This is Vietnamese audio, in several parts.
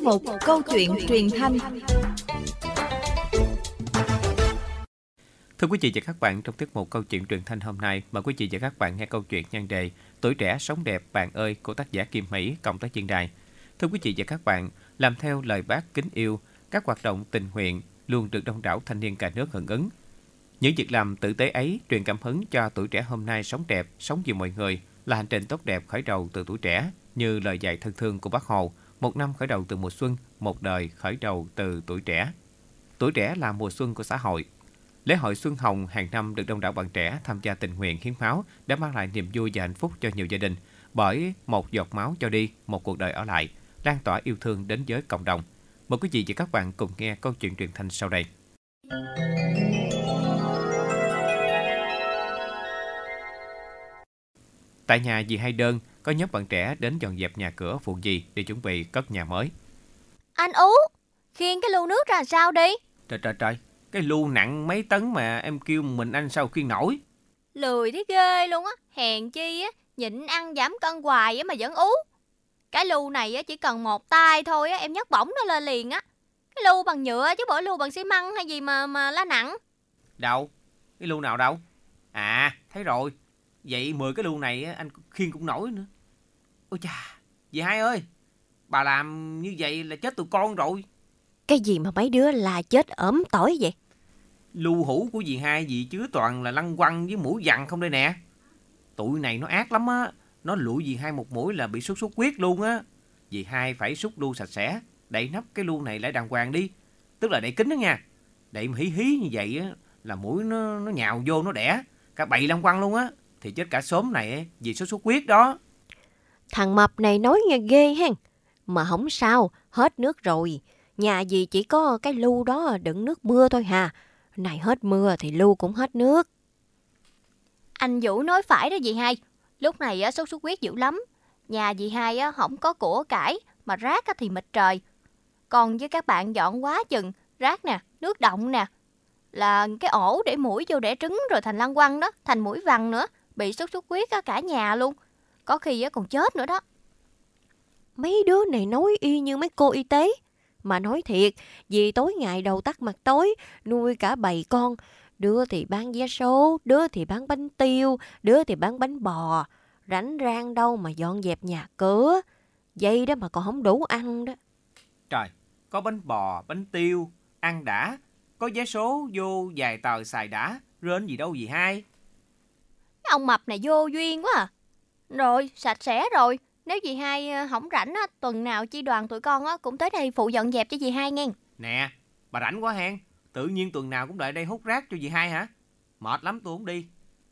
mục câu chuyện truyền thanh. Thưa quý vị và các bạn, trong tiết mục câu chuyện truyền thanh hôm nay, mời quý vị và các bạn nghe câu chuyện nhan đề Tuổi trẻ sống đẹp bạn ơi của tác giả Kim Mỹ, cộng tác viên đài. Thưa quý vị và các bạn, làm theo lời Bác kính yêu, các hoạt động tình nguyện luôn được đông đảo thanh niên cả nước hưởng ứng. Những việc làm tử tế ấy truyền cảm hứng cho tuổi trẻ hôm nay sống đẹp, sống vì mọi người là hành trình tốt đẹp khởi đầu từ tuổi trẻ, như lời dạy thân thương của Bác Hồ, một năm khởi đầu từ mùa xuân, một đời khởi đầu từ tuổi trẻ. Tuổi trẻ là mùa xuân của xã hội. Lễ hội Xuân Hồng hàng năm được đông đảo bạn trẻ tham gia tình nguyện hiến máu đã mang lại niềm vui và hạnh phúc cho nhiều gia đình, bởi một giọt máu cho đi, một cuộc đời ở lại, lan tỏa yêu thương đến với cộng đồng. Mời quý vị và các bạn cùng nghe câu chuyện truyền thanh sau đây. Tại nhà dì Hai Đơn, có nhóm bạn trẻ đến dọn dẹp nhà cửa phụ dì để chuẩn bị cất nhà mới. Anh Ú, khiêng cái lu nước ra sao đi? Trời, cái lu nặng mấy tấn mà em kêu mình anh sao khiêng nổi. Lười thế ghê luôn á, hèn chi á, nhịn ăn giảm cân hoài á mà vẫn ú. Cái lu này á chỉ cần một tay thôi á, em nhấc bổng nó lên liền á. Cái lu bằng nhựa chứ bởi lu bằng xi măng hay gì mà lá nặng. Đâu? Cái lu nào đâu? À, thấy rồi. Vậy 10 cái lu này á, anh khiêng cũng nổi nữa. Ôi chà, dì Hai ơi, bà làm như vậy là chết tụi con rồi. Cái gì mà mấy đứa la chết ốm tỏi vậy? Lu hũ của dì Hai dì chứa toàn là lăng quăng với mũi vằn không đây nè. Tụi này nó ác lắm á. Nó lụi dì Hai một mũi là bị sốt xuất huyết luôn á. Dì Hai phải xúc lu sạch sẽ, đậy nắp cái lu này lại đàng hoàng đi. Tức là đậy kín đó nha. Đậy mà hí hí như vậy á là mũi nó nhào vô nó đẻ cả bầy lăng quăng luôn á. Thì chết cả xóm này á, vì sốt xuất huyết đó. Thằng mập này nói nghe ghê hen. Mà không sao, hết nước rồi. Nhà dì chỉ có cái lu đó đựng nước mưa thôi hà. Này hết mưa thì lu cũng hết nước. Anh Vũ nói phải đó dì Hai. Lúc này á sốt xuất huyết dữ lắm. Nhà dì Hai á không có của cải mà rác á thì mịt trời. Còn với các bạn dọn quá chừng rác nè, nước động nè, là cái ổ để muỗi vô đẻ trứng rồi thành lăng quăng đó, thành muỗi vằn nữa, bị sốt xuất huyết á cả nhà luôn. Có khi á còn chết nữa đó. Mấy đứa này nói y như mấy cô y tế. Mà nói thiệt, vì tối ngày đầu tắt mặt tối, nuôi cả bầy con. Đứa thì bán vé số, đứa thì bán bánh tiêu, đứa thì bán bánh bò. Rảnh rang đâu mà dọn dẹp nhà cửa. Vậy đó mà còn không đủ ăn đó. Trời, có bánh bò, bánh tiêu, ăn đã. Có vé số vô vài tờ xài đã. Rên gì đâu dì Hai. Cái ông mập này vô duyên quá à. Rồi, sạch sẽ rồi. Nếu dì Hai hổng rảnh á, tuần nào chi đoàn tụi con á cũng tới đây phụ dọn dẹp cho dì Hai nghe. Nè, bà rảnh quá hen. Tự nhiên tuần nào cũng lại đây hút rác cho dì Hai hả? Mệt lắm tôi không đi.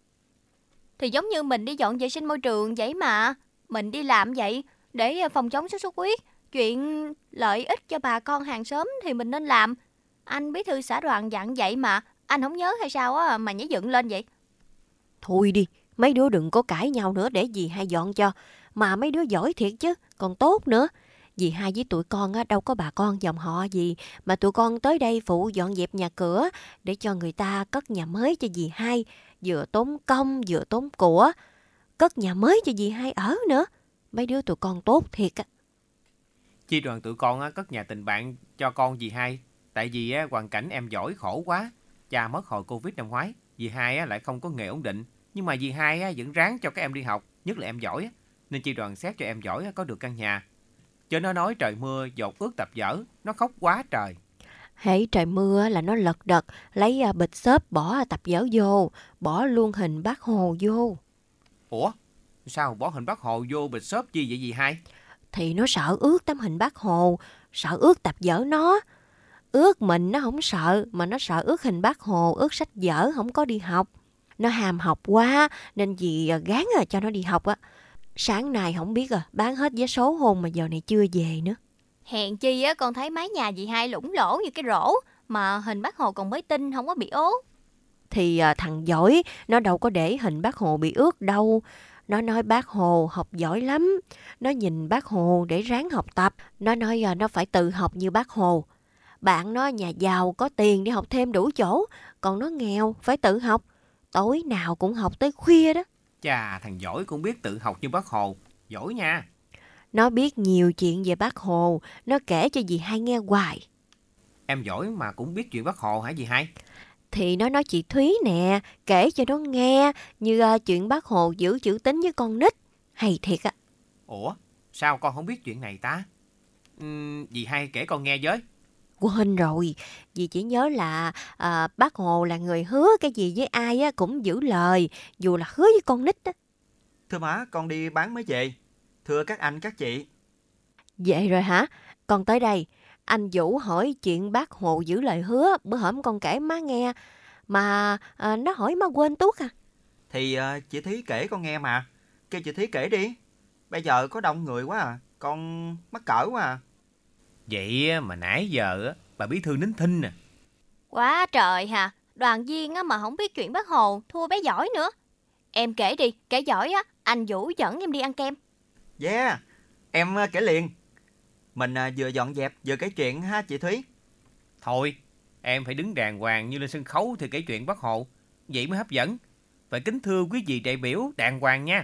Thì giống như mình đi dọn vệ sinh môi trường vậy mà. Mình đi làm vậy để phòng chống sốt xuất huyết. Chuyện lợi ích cho bà con hàng xóm thì mình nên làm. Anh bí thư xã đoàn dặn vậy mà. Anh không nhớ hay sao á mà nhảy dựng lên vậy? Thôi đi, mấy đứa đừng có cãi nhau nữa để dì Hai dọn cho. Mà mấy đứa giỏi thiệt chứ, còn tốt nữa. Dì Hai với tụi con á, đâu có bà con dòng họ gì mà tụi con tới đây phụ dọn dẹp nhà cửa để cho người ta cất nhà mới cho dì Hai. Vừa tốn công, vừa tốn của. Cất nhà mới cho dì Hai ở nữa. Mấy đứa tụi con tốt thiệt á. Chi đoàn tụi con á, cất nhà tình bạn cho con dì Hai. Tại vì á, hoàn cảnh em giỏi khổ quá. Cha mất hồi Covid năm ngoái. Dì Hai á, lại không có nghề ổn định. Nhưng mà dì Hai á, vẫn ráng cho các em đi học. Nhất là em giỏi á. Nên chi đoàn xét cho em giỏi á, có được căn nhà. Chứ nó nói trời mưa dột ướt tập dở. Nó khóc quá trời. Hễ trời mưa là nó lật đật, lấy bịch xốp bỏ tập vở vô, bỏ luôn hình Bác Hồ vô. Ủa? Sao bỏ hình Bác Hồ vô bịch xốp chi vậy dì Hai? Thì nó sợ ướt tấm hình Bác Hồ, sợ ướt tập vở nó. Ướt mình nó không sợ, mà nó sợ ướt hình Bác Hồ, ướt sách vở không có đi học. Nó ham học quá nên dì gán cho nó đi học á. Sáng nay không biết bán hết vé số hôn mà giờ này chưa về nữa. Hèn chi á con thấy mái nhà dì Hai lủng lỗ như cái rổ mà hình Bác Hồ còn mới tinh không có bị ố. Thì thằng giỏi nó đâu có để hình Bác Hồ bị ướt đâu. Nó nói Bác Hồ học giỏi lắm. Nó nhìn Bác Hồ để ráng học tập. Nó nói nó phải tự học như Bác Hồ. Bạn nó nhà giàu có tiền để học thêm đủ chỗ. Còn nó nghèo phải tự học. Tối nào cũng học tới khuya đó. Chà, thằng giỏi cũng biết tự học như Bác Hồ. Giỏi nha. Nó biết nhiều chuyện về Bác Hồ, nó kể cho dì hai nghe hoài. Em giỏi mà cũng biết chuyện Bác Hồ hả dì hai? Thì nó nói chị Thúy nè, kể cho nó nghe, như chuyện Bác Hồ giữ chữ tín với con nít. Hay thiệt á. Ủa, sao con không biết chuyện này ta? Dì hai kể con nghe với. Quên rồi, dì chỉ nhớ là Bác Hồ là người hứa cái gì với ai á cũng giữ lời, dù là hứa với con nít á. Thưa má, con đi bán mới về. Thưa các anh, các chị. Vậy rồi hả? Con tới đây, anh Vũ hỏi chuyện Bác Hồ giữ lời hứa, bữa hổm con kể má nghe, mà nó hỏi má quên tuốt à. Thì chị Thúy kể con nghe mà. Kêu chị Thúy kể đi. Bây giờ có đông người quá à, con mắc cỡ quá à. Vậy mà nãy giờ bà bí thư nín thinh nè. Quá trời hà, đoàn viên mà không biết chuyện Bác Hồ, thua bé giỏi nữa. Em kể đi, kể giỏi á, anh Vũ dẫn em đi ăn kem. Yeah, em kể liền. Mình vừa dọn dẹp vừa kể chuyện ha chị Thúy. Thôi, em phải đứng đàng hoàng như lên sân khấu thì kể chuyện Bác Hồ. Vậy mới hấp dẫn. Phải kính thưa quý vị đại biểu đàng hoàng nha.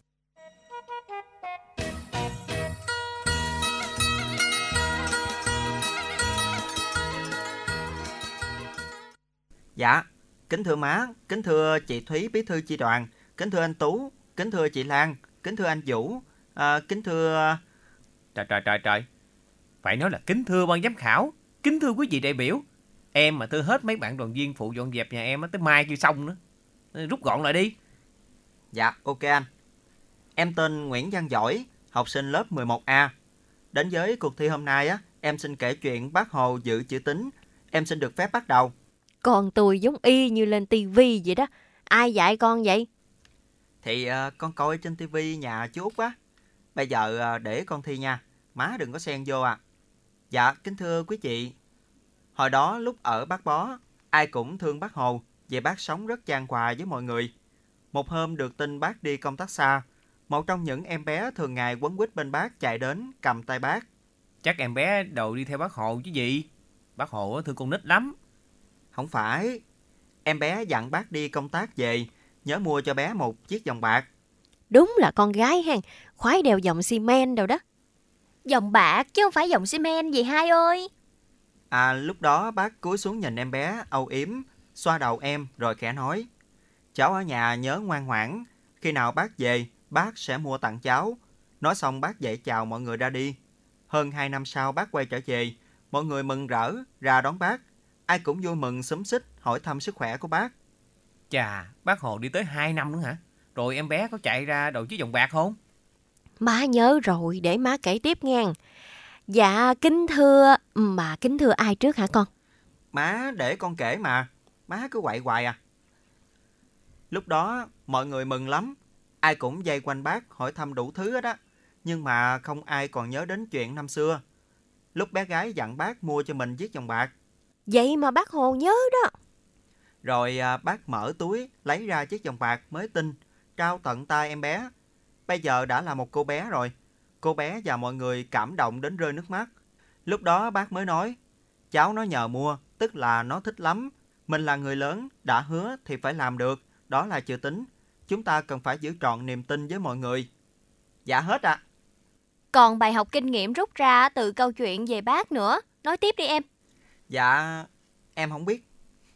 Dạ, kính thưa má, kính thưa chị Thúy bí thư chi đoàn, kính thưa anh Tú, kính thưa chị Lan, kính thưa anh Vũ, kính thưa... Trời. Phải nói là kính thưa ban giám khảo, kính thưa quý vị đại biểu. Em mà thưa hết mấy bạn đoàn viên phụ dọn dẹp nhà em tới mai chưa xong nữa. Rút gọn lại đi. Dạ, ok anh. Em tên Nguyễn Văn Giỏi, học sinh lớp 11A. Đến với cuộc thi hôm nay em xin kể chuyện Bác Hồ giữ chữ tín. Em xin được phép bắt đầu. Con tôi giống y như lên tivi vậy đó. Ai dạy con vậy? Thì con coi trên tivi nhà chú Út á. Bây giờ để con thi nha. Má đừng có xen vô à. Dạ, kính thưa quý chị. Hồi đó lúc ở Bác Bó, ai cũng thương Bác Hồ, vì bác sống rất chan hòa với mọi người. Một hôm được tin bác đi công tác xa, một trong những em bé thường ngày quấn quýt bên bác chạy đến cầm tay bác. Chắc em bé đầu đi theo Bác Hồ chứ gì. Bác Hồ thương con nít lắm. Không phải. Em bé dặn bác đi công tác về, nhớ mua cho bé một chiếc vòng bạc. Đúng là con gái hen, khoái đeo vòng xi men đâu đó. Vòng bạc chứ không phải vòng xi men gì hai ơi. Lúc đó bác cúi xuống nhìn em bé âu yếm, xoa đầu em rồi khẽ nói: cháu ở nhà nhớ ngoan ngoãn, khi nào bác về, bác sẽ mua tặng cháu. Nói xong bác dậy chào mọi người ra đi. Hơn 2 năm sau bác quay trở về, mọi người mừng rỡ ra đón bác. Ai cũng vui mừng xúm xít hỏi thăm sức khỏe của bác. Chà, Bác Hồ đi tới 2 năm nữa hả? Rồi em bé có chạy ra đầu chiếc vòng bạc không? Má nhớ rồi, để má kể tiếp nghe. Dạ, kính thưa ai trước hả con? Má để con kể mà, má cứ quậy hoài à. Lúc đó mọi người mừng lắm, ai cũng vây quanh bác hỏi thăm đủ thứ hết á. Nhưng mà không ai còn nhớ đến chuyện năm xưa, lúc bé gái dặn bác mua cho mình chiếc vòng bạc. Vậy mà Bác Hồ nhớ đó. Rồi bác mở túi lấy ra chiếc vòng bạc mới tinh, trao tận tay em bé. Bây giờ đã là một cô bé rồi. Cô bé và mọi người cảm động đến rơi nước mắt. Lúc đó bác mới nói: cháu nó nhờ mua, tức là nó thích lắm. Mình là người lớn, đã hứa thì phải làm được, đó là chữ tín. Chúng ta cần phải giữ trọn niềm tin với mọi người. Dạ hết ạ. Còn bài học kinh nghiệm rút ra từ câu chuyện về bác nữa. Nói tiếp đi em. Dạ, em không biết.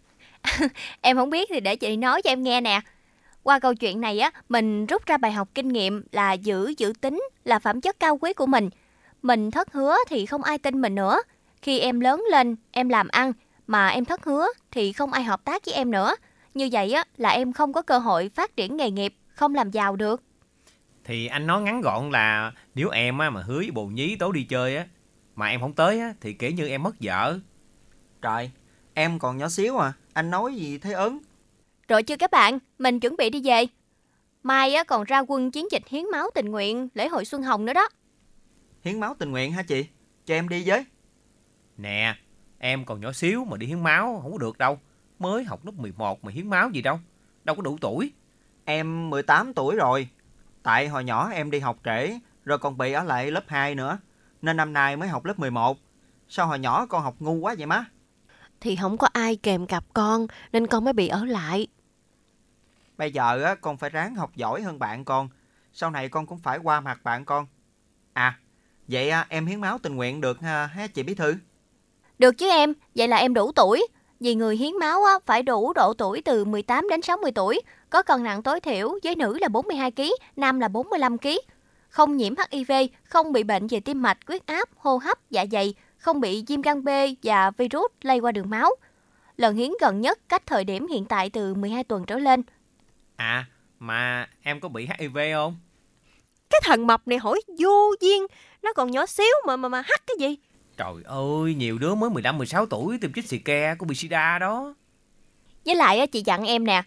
Em không biết thì để chị nói cho em nghe nè. Qua câu chuyện này mình rút ra bài học kinh nghiệm là giữ chữ tín là phẩm chất cao quý của mình. Mình thất hứa thì không ai tin mình nữa. Khi em lớn lên, em làm ăn mà em thất hứa thì không ai hợp tác với em nữa. Như vậy là em không có cơ hội phát triển nghề nghiệp, không làm giàu được. Thì anh nói ngắn gọn là nếu em mà hứa với bồ nhí tối đi chơi mà em không tới thì kể như em mất vợ. Trời, em còn nhỏ xíu à, anh nói gì thế ớn. Rồi chưa các bạn, mình chuẩn bị đi về. Mai còn ra quân chiến dịch hiến máu tình nguyện lễ hội Xuân Hồng nữa đó. Hiến máu tình nguyện hả chị? Cho em đi với. Nè, em còn nhỏ xíu mà đi hiến máu không có được đâu. Mới học lớp 11 mà hiến máu gì đâu. Đâu có đủ tuổi. Em 18 tuổi rồi. Tại hồi nhỏ em đi học trễ, rồi còn bị ở lại lớp 2 nữa, nên năm nay mới học lớp 11. Sao hồi nhỏ con học ngu quá vậy má? Thì không có ai kèm cặp con, nên con mới bị ở lại. Bây giờ con phải ráng học giỏi hơn bạn con. Sau này con cũng phải qua mặt bạn con. À, vậy em hiến máu tình nguyện được ha chị bí thư? Được chứ em, vậy là em đủ tuổi. Vì người hiến máu phải đủ độ tuổi từ 18 đến 60 tuổi, có cân nặng tối thiểu với nữ là 42 kg, nam là 45 kg. Không nhiễm HIV, không bị bệnh về tim mạch, huyết áp, hô hấp, dạ dày, không bị viêm gan B và virus lây qua đường máu. Lần hiến gần nhất cách thời điểm hiện tại từ 12 tuần trở lên. À, mà em có bị HIV không? Cái thằng mập này hỏi vô duyên, nó còn nhỏ xíu mà hắt cái gì? Trời ơi, nhiều đứa mới 15-16 tuổi tiêm chích xì ke có bị sida đó. Với lại chị dặn em nè,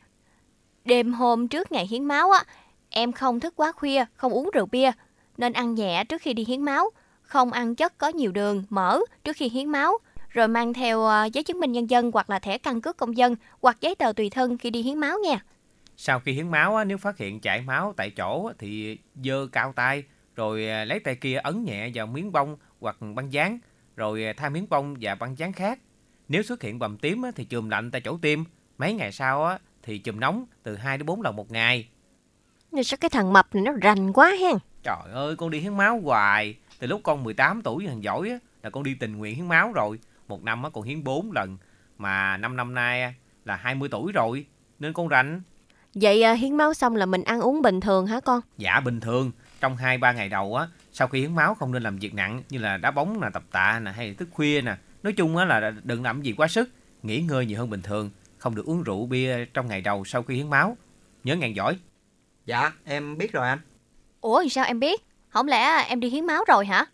đêm hôm trước ngày hiến máu em không thức quá khuya, không uống rượu bia, nên ăn nhẹ trước khi đi hiến máu, không ăn chất có nhiều đường, mỡ trước khi hiến máu, rồi mang theo giấy chứng minh nhân dân hoặc là thẻ căn cước công dân hoặc giấy tờ tùy thân khi đi hiến máu nha. Sau khi hiến máu, nếu phát hiện chảy máu tại chỗ thì giơ cao tay, rồi lấy tay kia ấn nhẹ vào miếng bông hoặc băng dán, rồi thay miếng bông và băng dán khác. Nếu xuất hiện bầm tím thì chườm lạnh tại chỗ tiêm. Mấy ngày sau thì chườm nóng từ 2 đến 4 lần một ngày. Nhưng sao cái thằng mập này nó rành quá hen. Trời ơi, con đi hiến máu hoài. Từ lúc con 18 tuổi thằng giỏi là con đi tình nguyện hiến máu rồi. Một năm con hiến 4 lần. Mà 5 năm nay là 20 tuổi rồi, nên con rành. Vậy hiến máu xong là mình ăn uống bình thường hả con? Dạ bình thường. Trong 2-3 ngày đầu sau khi hiến máu không nên làm việc nặng như là đá bóng nè, tập tạ nè, hay là thức khuya nè. Nói chung là đừng làm gì quá sức, nghỉ ngơi nhiều hơn bình thường, không được uống rượu bia trong ngày đầu sau khi hiến máu. Nhớ ngàn giỏi. Dạ, em biết rồi anh. Ủa sao em biết? Không lẽ em đi hiến máu rồi hả?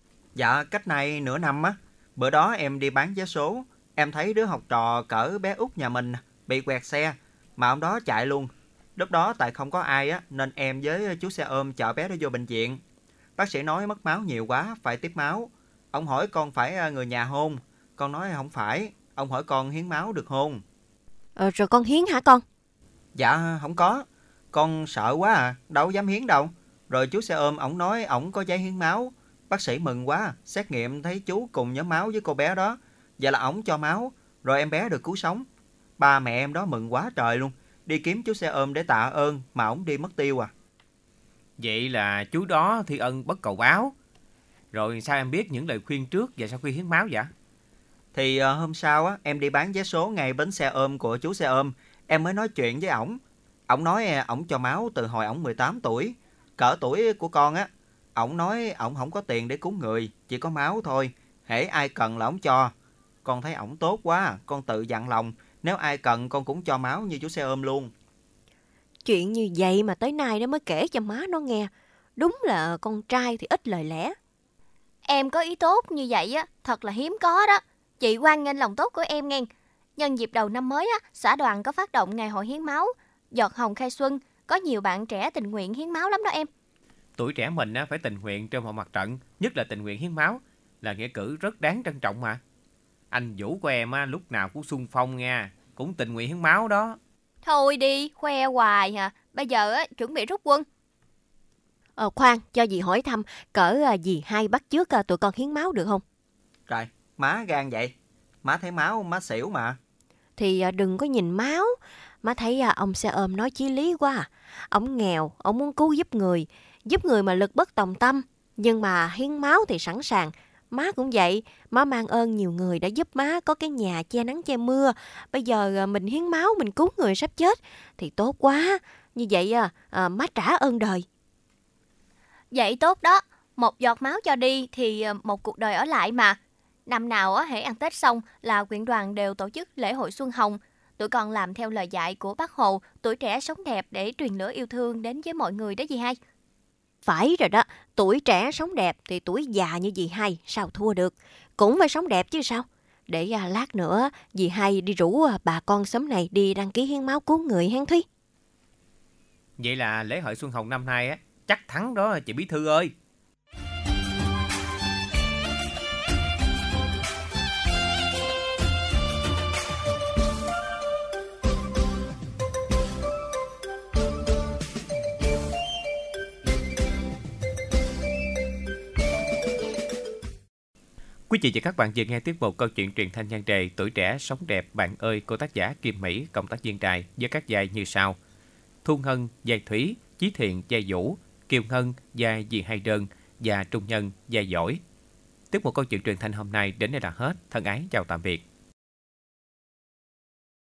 Dạ, cách nay nửa năm bữa đó em đi bán vé số, em thấy đứa học trò cỡ bé út nhà mình bị quẹt xe, mà ông đó chạy luôn. Lúc đó tại không có ai nên em với chú xe ôm chở bé đó vô bệnh viện. Bác sĩ nói mất máu nhiều quá, phải tiếp máu. Ông hỏi con phải người nhà hôn. Con nói không phải. Ông hỏi con hiến máu được hôn. Rồi con hiến hả con? Dạ, không có. Con sợ quá đâu dám hiến đâu. Rồi chú xe ôm, ổng nói ổng có giấy hiến máu. Bác sĩ mừng quá, xét nghiệm thấy chú cùng nhóm máu với cô bé đó. Vậy là ổng cho máu, rồi em bé được cứu sống. Ba mẹ em đó mừng quá trời luôn. Đi kiếm chú xe ôm để tạ ơn, mà ổng đi mất tiêu à. Vậy là chú đó thi ân bất cầu báo. Rồi sao em biết những lời khuyên trước và sau khi hiến máu vậy? Thì hôm sau em đi bán vé số ngay bến xe ôm của chú xe ôm. Em mới nói chuyện với ổng. Ổng nói ổng cho máu từ hồi ổng 18 tuổi. Cỡ tuổi của con ổng nói ổng không có tiền để cúng người, chỉ có máu thôi. Hễ ai cần là ổng cho. Con thấy ổng tốt quá, con tự dặn lòng. Nếu ai cần con cũng cho máu như chú xe ôm luôn. Chuyện như vậy mà tới nay nó mới kể cho má nó nghe. Đúng là con trai thì ít lời lẽ. Em có ý tốt như vậy thật là hiếm có đó. Chị hoan nghênh lòng tốt của em nghe. Nhân dịp đầu năm mới xã đoàn có phát động ngày hội hiến máu Giọt hồng khai xuân. Có nhiều bạn trẻ tình nguyện hiến máu lắm đó em. Tuổi trẻ mình phải tình nguyện trên mọi mặt trận, nhất là tình nguyện hiến máu, là nghĩa cử rất đáng trân trọng mà. Anh Vũ của em lúc nào cũng xung phong nha, cũng tình nguyện hiến máu đó. Thôi đi, khoe hoài hả? Bây giờ chuẩn bị rút quân. Khoan, cho dì hỏi thăm, cỡ dì hai bắt chước tụi con hiến máu được không? Trời, má gan vậy. Má thấy máu, má xỉu mà. Thì đừng có nhìn máu. Má thấy ông xe ôm nói chí lý quá à. Ông nghèo, ông muốn cứu giúp người mà lực bất tòng tâm. Nhưng mà hiến máu thì sẵn sàng. Má cũng vậy, má mang ơn nhiều người đã giúp má có cái nhà che nắng che mưa. Bây giờ mình hiến máu, mình cứu người sắp chết thì tốt quá. Như vậy má trả ơn đời. Vậy tốt đó, một giọt máu cho đi thì một cuộc đời ở lại mà. Năm nào hễ ăn Tết xong là huyện đoàn đều tổ chức lễ hội Xuân Hồng. Tụi con làm theo lời dạy của Bác Hồ, tuổi trẻ sống đẹp để truyền lửa yêu thương đến với mọi người đó dì hai. Phải rồi đó, tuổi trẻ sống đẹp thì tuổi già như dì hai sao thua được. Cũng phải sống đẹp chứ sao. Để lát nữa dì hai đi rủ bà con xóm này đi đăng ký hiến máu cứu người hen Thúy. Vậy là lễ hội Xuân Hồng năm nay chắc thắng đó chị bí thư ơi. Quý vị và các bạn vừa nghe tiếp một câu chuyện truyền thanh nhan đề Tuổi trẻ sống đẹp bạn ơi của tác giả Kim Mỹ, cộng tác viên đài với các vai như sau: Thu Ngân vai Thúy, Chí Thiện vai Vũ, Kiều Ngân vai dì Hai Đơn, và trung nhân, dạy giỏi. Tiết mục câu chuyện truyền thanh hôm nay đến đây là hết. Thân ái chào tạm biệt.